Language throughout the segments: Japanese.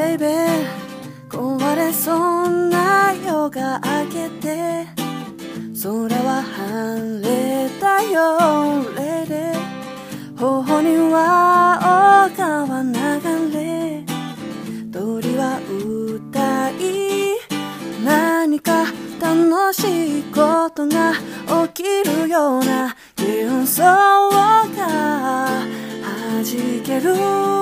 ベイベー壊れそうな夜が明けて空は晴れたよレレ頬には丘は流れ鳥は歌い何か楽しいことが起きるような幻想が弾ける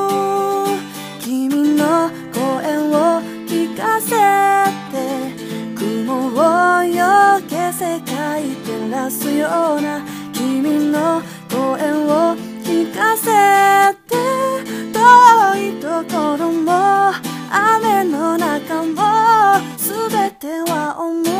君の声を聞かせて雲をよけ世界照らすような君の声を聞かせて遠いところも雨の中も全ては思い